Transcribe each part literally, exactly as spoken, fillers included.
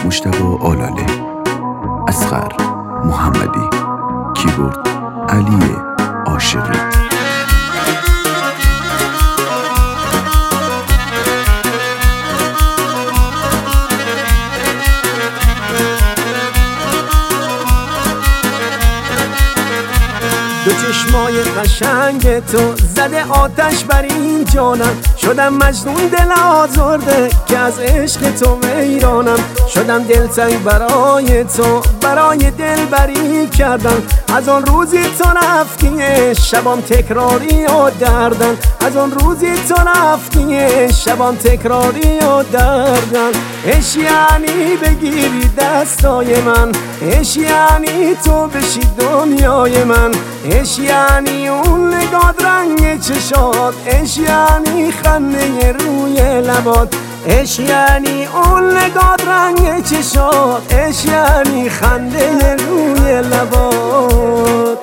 مجتبی آلاله، اصغر محمدی، کیبورد علی عاشقی. دو چشمای قشنگ تو زده آتش بر این جانم، شدم مجنون دل آزرده که از عشق تو ویرانم، شدم دلتنگ برای تو، برای دل بری کردن، از آن روزی تو رفتی شبام تکراری و دردن، از آن روزی تو رفتی شبام تکراری و دردن. عشق یعنی بگیری دستای من، عشق یعنی تو بشی دنیای من، عشق یعنی اون نگات رنگ چشات، عشق یعنی خنده روی لبات، عشق یعنی اون نگات رنگ چشات، عشق یعنی خنده روی لبات.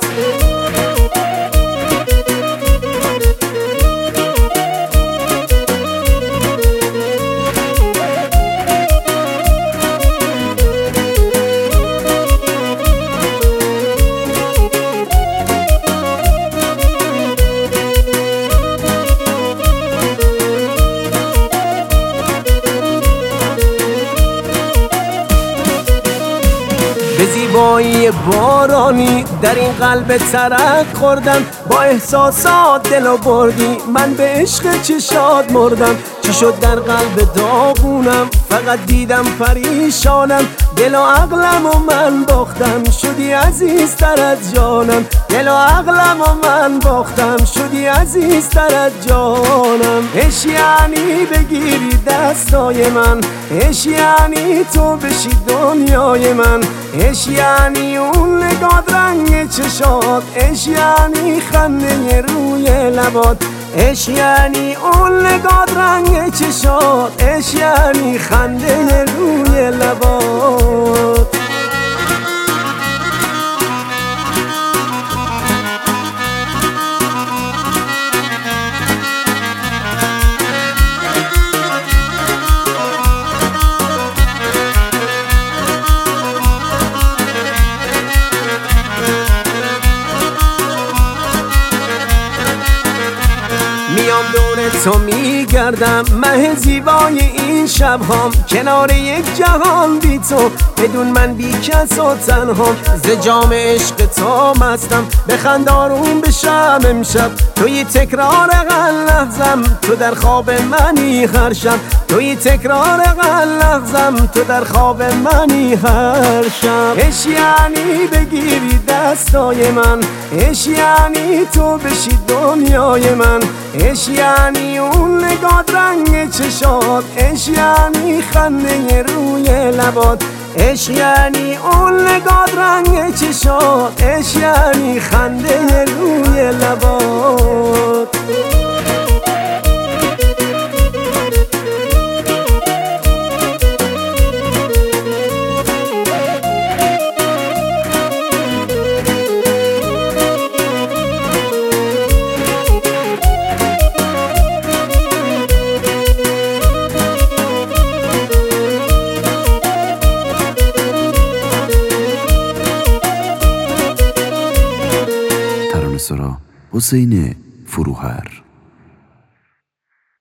به زیبایی بارانی در این قلب ترک خوردم، با احساسات دلو بردی، من به عشق چشات مردم. چی شد در قلب داغونم، فقط دیدم پریشانم، دل و عقلم و من باختم، شدی عزیزتر از جانم، دل و عقلم و من باختم، شدی عزیزتر از جانم. عشق یعنی بگیری دستای من، عشق یعنی تو بشی دنیای من، عشق یعنی اون نگات رنگ چشات، عشق یعنی خنده روی لبات، عشق یعنی اون نگات رنگ چشات، عشق یعنی خنده روی لبات. میام دور تو میگردم، مه زیبای این شبهام، کنار یک جهان بی تو، بدون من بی کس و تنهام، ز جام عشق تو مستم، بخند آروم بشم امشب، توی تکرار هر لحظم، تو در خواب منی هر شب، توی تکرار هر لحظم، تو در خواب منی هر شب. عشق یعنی بگیری دستای من، عشق یعنی تو بشی دنیای من، عشق یعنی اون نگات رنگ چشات، عشق یعنی خنده روی لبات، عشق یعنی اون نگات رنگ چشات، عشق یعنی خنده روی لبات. حسین فروهر.